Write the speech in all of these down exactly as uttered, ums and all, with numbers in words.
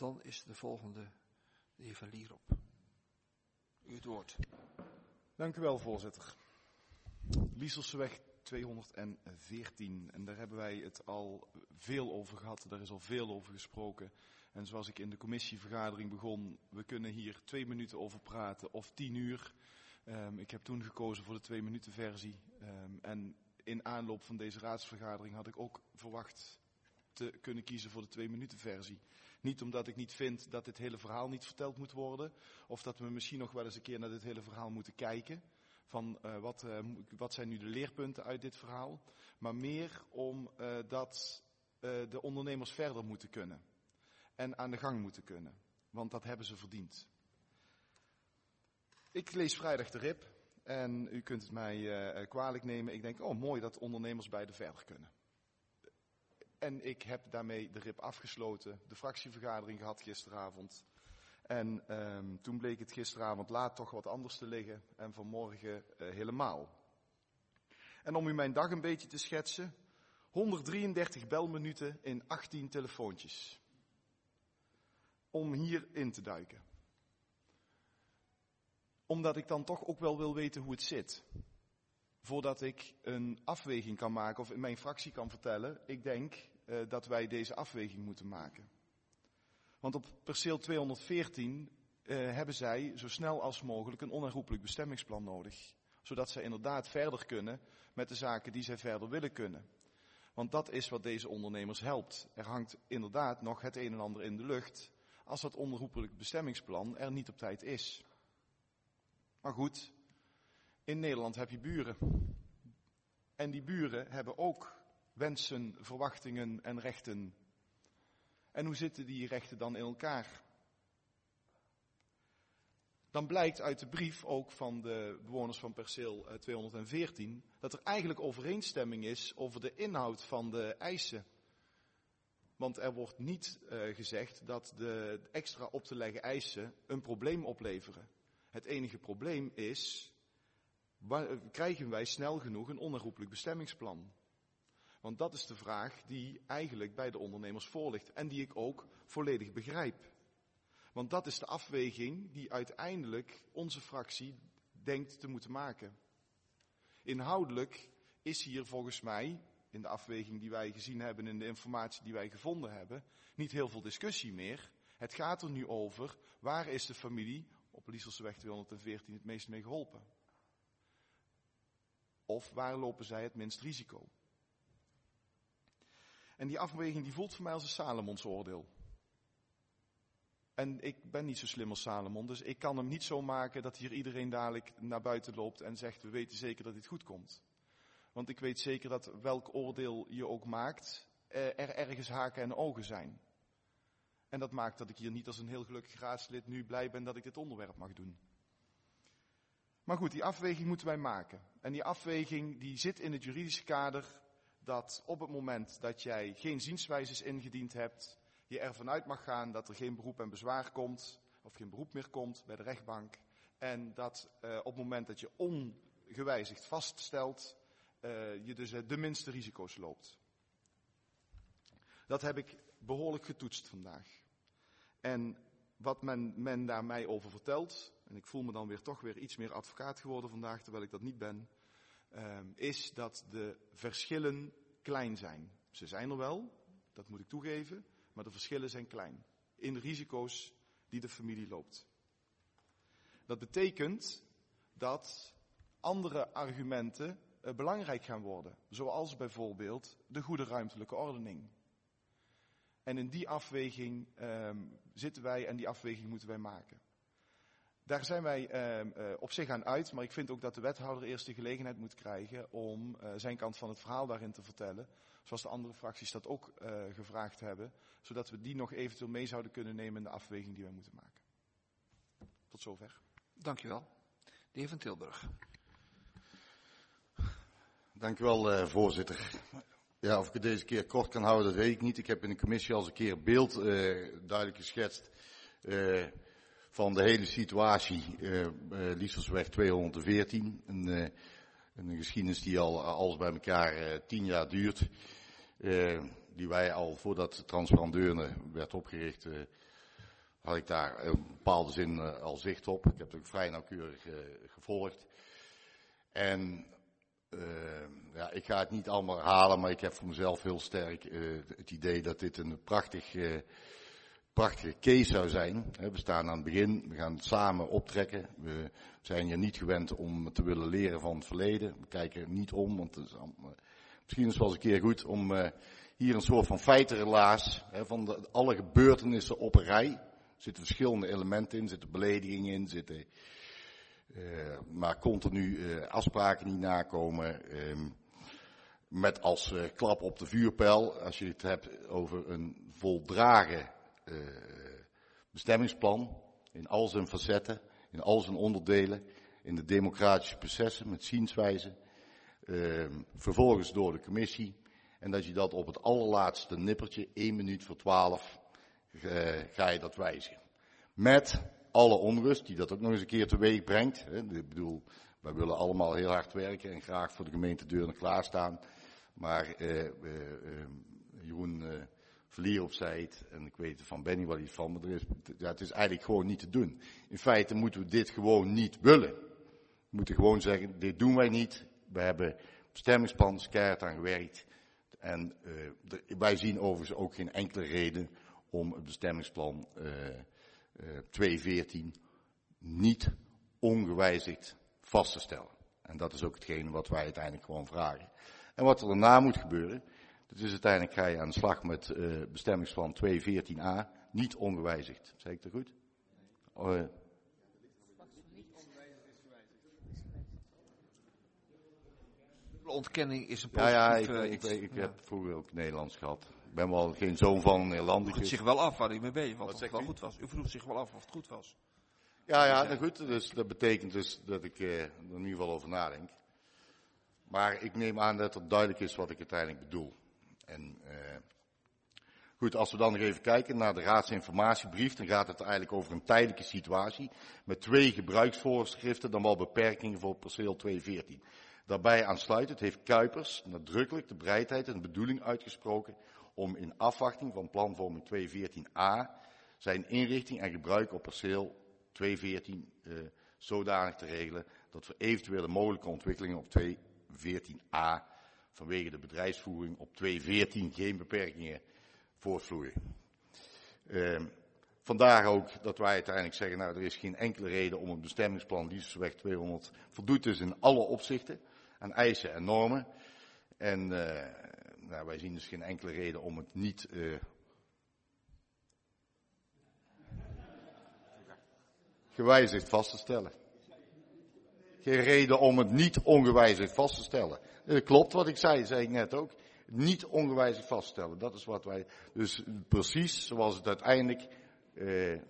Dan is de volgende de heer Van Lierop. U het woord. Dank u wel, voorzitter. Lieselseweg tweehonderdveertien. En daar hebben wij het al veel over gehad. Daar is al veel over gesproken. En zoals ik in de commissievergadering begon, we kunnen hier twee minuten over praten of tien uur. Um, ik heb toen gekozen voor de twee minuten versie. Um, en in aanloop van deze raadsvergadering had ik ook verwacht te kunnen kiezen voor de twee minuten versie. Niet omdat ik niet vind dat dit hele verhaal niet verteld moet worden. Of dat we misschien nog wel eens een keer naar dit hele verhaal moeten kijken. Van uh, wat, uh, wat zijn nu de leerpunten uit dit verhaal. Maar meer omdat uh, de ondernemers verder moeten kunnen. En aan de gang moeten kunnen. Want dat hebben ze verdiend. Ik lees vrijdag de R I P. En u kunt het mij uh, kwalijk nemen. Ik denk, oh mooi dat ondernemers beide verder kunnen. En ik heb daarmee de R I P afgesloten. De fractievergadering gehad gisteravond. En um, toen bleek het gisteravond laat toch wat anders te liggen. En vanmorgen uh, helemaal. En om u mijn dag een beetje te schetsen. honderddrieëndertig belminuten in achttien telefoontjes. Om hier in te duiken. Omdat ik dan toch ook wel wil weten hoe het zit. Voordat ik een afweging kan maken of in mijn fractie kan vertellen. Ik denk uh, dat wij deze afweging moeten maken. Want op perceel tweehonderdveertien uh, hebben zij zo snel als mogelijk een onherroepelijk bestemmingsplan nodig. Zodat zij inderdaad verder kunnen met de zaken die zij verder willen kunnen. Want dat is wat deze ondernemers helpt. Er hangt inderdaad nog het een en ander in de lucht als dat onherroepelijk bestemmingsplan er niet op tijd is. Maar goed, in Nederland heb je buren. En die buren hebben ook wensen, verwachtingen en rechten. En hoe zitten die rechten dan in elkaar? Dan blijkt uit de brief ook van de bewoners van perceel tweehonderdveertien... dat er eigenlijk overeenstemming is over de inhoud van de eisen. Want er wordt niet uh, gezegd dat de extra op te leggen eisen een probleem opleveren. Het enige probleem is, waar, krijgen wij snel genoeg een onherroepelijk bestemmingsplan? Want dat is de vraag die eigenlijk bij de ondernemers voorligt en die ik ook volledig begrijp. Want dat is de afweging die uiteindelijk onze fractie denkt te moeten maken. Inhoudelijk is hier volgens mij, in de afweging die wij gezien hebben, in de informatie die wij gevonden hebben, niet heel veel discussie meer. Het gaat er nu over, waar is de familie op Lieselseweg tweehonderdveertien het meest mee geholpen? Of waar lopen zij het minst risico? En die afweging die voelt voor mij als een Salomons oordeel. En ik ben niet zo slim als Salomon, dus ik kan hem niet zo maken dat hier iedereen dadelijk naar buiten loopt en zegt, we weten zeker dat dit goed komt. Want ik weet zeker dat welk oordeel je ook maakt, er ergens haken en ogen zijn. En dat maakt dat ik hier niet als een heel gelukkig raadslid nu blij ben dat ik dit onderwerp mag doen. Maar goed, die afweging moeten wij maken. En die afweging die zit in het juridische kader dat op het moment dat jij geen zienswijzes ingediend hebt, je ervan uit mag gaan dat er geen beroep en bezwaar komt, of geen beroep meer komt bij de rechtbank. En dat uh, op het moment dat je ongewijzigd vaststelt, uh, je dus uh, de minste risico's loopt. Dat heb ik behoorlijk getoetst vandaag. En wat men, men daar mij over vertelt, en ik voel me dan weer toch weer iets meer advocaat geworden vandaag, terwijl ik dat niet ben, uh, is dat de verschillen klein zijn. Ze zijn er wel, dat moet ik toegeven, maar de verschillen zijn klein. In de risico's die de familie loopt. Dat betekent dat andere argumenten uh, belangrijk gaan worden. Zoals bijvoorbeeld de goede ruimtelijke ordening. En in die afweging um, zitten wij en die afweging moeten wij maken. Daar zijn wij um, uh, op zich aan uit, maar ik vind ook dat de wethouder eerst de gelegenheid moet krijgen om uh, zijn kant van het verhaal daarin te vertellen. Zoals de andere fracties dat ook uh, gevraagd hebben. Zodat we die nog eventueel mee zouden kunnen nemen in de afweging die wij moeten maken. Tot zover. Dank u wel. De heer Van Tilburg. Dank u wel, uh, voorzitter. Ja, of ik het deze keer kort kan houden, dat weet ik niet. Ik heb in de commissie al eens een keer beeld uh, duidelijk geschetst uh, van de hele situatie uh, uh, Lieselseweg tweehonderdveertien. Een, uh, een geschiedenis die al alles bij elkaar uh, tien jaar duurt. Uh, die wij al voordat Transparandeurne werd opgericht uh, had ik daar in een bepaalde zin uh, al zicht op. Ik heb het ook vrij nauwkeurig uh, gevolgd. En uh, ja, ik ga het niet allemaal herhalen, maar ik heb voor mezelf heel sterk uh, het idee dat dit een prachtig, uh, prachtige case zou zijn. We staan aan het begin, we gaan het samen optrekken. We zijn hier niet gewend om te willen leren van het verleden. We kijken niet om, want het is, uh, misschien is het wel eens een keer goed om uh, hier een soort van feitenrelaas hè, van de, alle gebeurtenissen op een rij. Er zitten verschillende elementen in, er zitten beledigingen in, zitten uh, maar continu uh, afspraken niet nakomen. Um, met als uh, klap op de vuurpijl, als je het hebt over een voldragen uh, bestemmingsplan, in al zijn facetten, in al zijn onderdelen, in de democratische processen met zienswijze, uh, vervolgens door de commissie, en dat je dat op het allerlaatste nippertje, één minuut voor twaalf, uh, ga je dat wijzigen. Met alle onrust die dat ook nog eens een keer teweeg brengt. Hè. Ik bedoel, wij willen allemaal heel hard werken en graag voor de gemeente deuren klaarstaan. Maar uh, uh, uh, Jeroen uh, Verlierop zei het, en ik weet van Benny wat hij van, maar er is, ja, het is eigenlijk gewoon niet te doen. In feite moeten we dit gewoon niet willen. We moeten gewoon zeggen, dit doen wij niet. We hebben bestemmingsplan, keihard aan gewerkt. En uh, de, wij zien overigens ook geen enkele reden om het bestemmingsplan uh, uh, twee veertien niet ongewijzigd vast te stellen. En dat is ook hetgene wat wij uiteindelijk gewoon vragen. En wat er daarna moet gebeuren, dat is uiteindelijk ga je aan de slag met uh, bestemmingsplan twee veertien a, niet ongewijzigd. Zeg ik dat goed? Uh, Ontkenning is een ja, ja, positief ik, uh, ik, iets. ik, ik Ja. heb vroeger ook Nederlands gehad. Ik ben wel geen zoon van een U Nederlander. vroeg zich wel af waar u mee bezig was, Wat of het zegt wel u? goed was. U vroeg zich wel af of het goed was. Ja, ja, nou goed. Dus dat betekent dus dat ik uh, er in ieder geval over nadenk. Maar ik neem aan dat het duidelijk is wat ik uiteindelijk bedoel. En uh, goed, als we dan nog even kijken naar de raadsinformatiebrief, dan gaat het eigenlijk over een tijdelijke situatie met twee gebruiksvoorschriften, dan wel beperkingen voor perceel twee veertien. Daarbij aansluitend heeft Kuipers nadrukkelijk de bereidheid en de bedoeling uitgesproken om in afwachting van planvorming twee veertien a zijn inrichting en gebruik op perceel twee veertien uh, zodanig te regelen dat voor eventuele mogelijke ontwikkelingen op twee veertien a vanwege de bedrijfsvoering op twee veertien geen beperkingen voortvloeien. Uh, vandaar ook dat wij uiteindelijk zeggen, nou er is geen enkele reden om een bestemmingsplan Liefdesweg tweehonderd voldoet dus in alle opzichten aan eisen en normen. En uh, nou, wij zien dus geen enkele reden om het niet uh, gewijzigd vast te stellen. Geen reden om het niet ongewijzigd vast te stellen. Dat klopt wat ik zei, zei ik net ook. Niet ongewijzigd vaststellen. Dat is wat wij, dus precies zoals het uiteindelijk uh,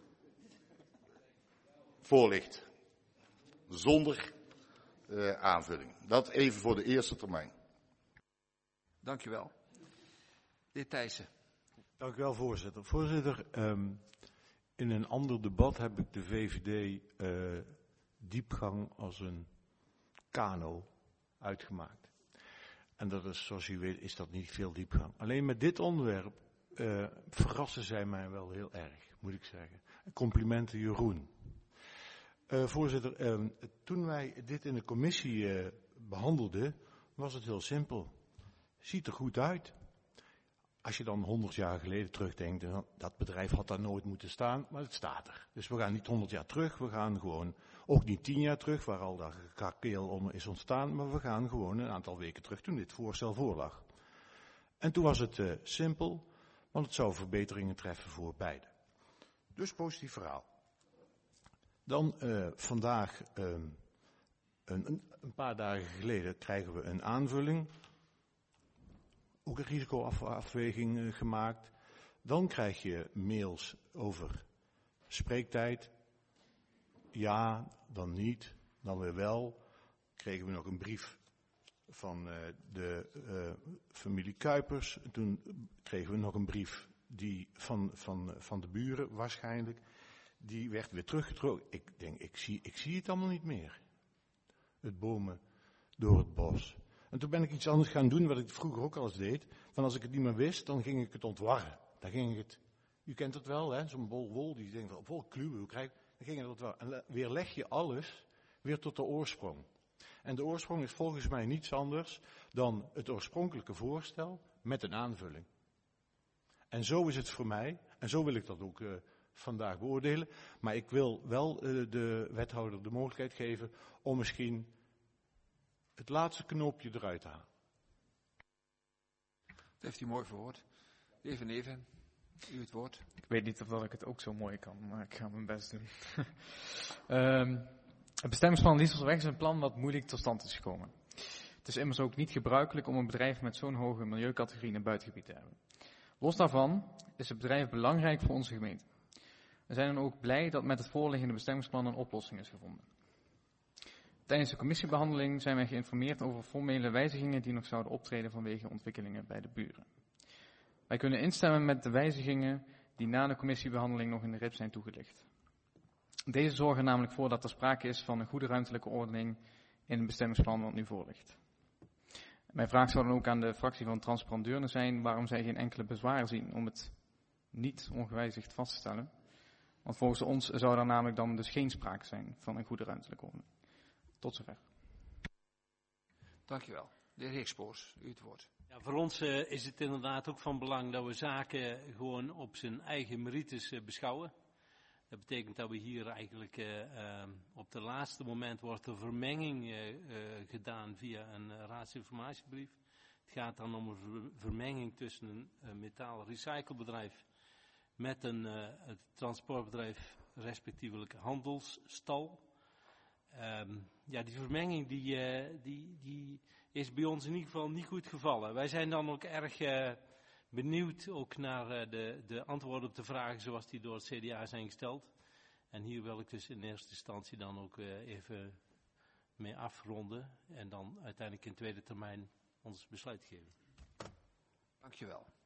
voorligt. Zonder uh, aanvulling. Dat even voor de eerste termijn. Dankjewel. De heer Thijssen. Dank u wel, voorzitter. Voorzitter, um, in een ander debat heb ik de V V D uh, diepgang als een kano uitgemaakt. En dat is, zoals u weet, is dat niet veel diepgang. Alleen met dit onderwerp uh, verrassen zij mij wel heel erg, moet ik zeggen. Complimenten Jeroen. Uh, voorzitter, uh, toen wij dit in de commissie uh, behandelden, was het heel simpel. Ziet er goed uit. Als je dan honderd jaar geleden terugdenkt, dat bedrijf had daar nooit moeten staan, maar het staat er. Dus we gaan niet honderd jaar terug, we gaan gewoon, ook niet tien jaar terug, waar al dat gekrakeel om is ontstaan, maar we gaan gewoon een aantal weken terug toen dit voorstel voorlag. En toen was het uh, simpel, want het zou verbeteringen treffen voor beide. Dus positief verhaal. Dan uh, vandaag, uh, een, een paar dagen geleden, krijgen we een aanvulling. Ook een risicoafweging uh, gemaakt. Dan krijg je mails over spreektijd. Ja, dan niet, dan weer wel. Kregen we nog een brief van uh, de uh, familie Kuipers. Toen kregen we nog een brief die van, van, van de buren waarschijnlijk. Die werd weer teruggetrokken. Ik denk, ik zie, ik zie het allemaal niet meer. Het bomen door het bos. En toen ben ik iets anders gaan doen, wat ik vroeger ook al eens deed. Van als ik het niet meer wist, dan ging ik het ontwarren. Dan ging ik het U kent het wel, hè? Zo'n bol wol die denkt van, vol kluwen, hoe krijg ik? Dan ging dat wel. En weer leg je alles weer tot de oorsprong. En de oorsprong is volgens mij niets anders dan het oorspronkelijke voorstel met een aanvulling. En zo is het voor mij, en zo wil ik dat ook uh, vandaag beoordelen. Maar ik wil wel uh, de wethouder de mogelijkheid geven om misschien het laatste knoopje eruit te halen. Dat heeft u mooi verwoord. De heer Van Neven, u het woord. Ik weet niet of dat ik het ook zo mooi kan, maar ik ga mijn best doen. um, het bestemmingsplan Liesselweg is een plan wat moeilijk tot stand is gekomen. Het is immers ook niet gebruikelijk om een bedrijf met zo'n hoge milieucategorie in een buitengebied te hebben. Los daarvan is het bedrijf belangrijk voor onze gemeente. We zijn dan ook blij dat met het voorliggende bestemmingsplan een oplossing is gevonden. Tijdens de commissiebehandeling zijn wij geïnformeerd over formele wijzigingen die nog zouden optreden vanwege ontwikkelingen bij de buren. Wij kunnen instemmen met de wijzigingen die na de commissiebehandeling nog in de R I P zijn toegelicht. Deze zorgen namelijk voor dat er sprake is van een goede ruimtelijke ordening in het bestemmingsplan wat nu voorligt. Mijn vraag zou dan ook aan de fractie van Transparant Deurne zijn waarom zij geen enkele bezwaren zien om het niet ongewijzigd vast te stellen. Want volgens ons zou er namelijk dan dus geen sprake zijn van een goede ruimtelijke ordening. Tot zover. Dankjewel. De heer Hikspoors, u het woord. Ja, voor ons uh, is het inderdaad ook van belang dat we zaken gewoon op zijn eigen merites uh, beschouwen. Dat betekent dat we hier eigenlijk uh, uh, op het laatste moment wordt de vermenging uh, uh, gedaan via een uh, raadsinformatiebrief. Het gaat dan om een ver- vermenging tussen een uh, metaalrecyclebedrijf met een uh, het transportbedrijf respectievelijk handelsstal. Um, ja, die vermenging die, uh, die, die is bij ons in ieder geval niet goed gevallen. Wij zijn dan ook erg uh, benieuwd ook naar uh, de, de antwoorden op de vragen zoals die door het C D A zijn gesteld. En hier wil ik dus in eerste instantie dan ook uh, even mee afronden en dan uiteindelijk in tweede termijn ons besluit geven. Dankjewel.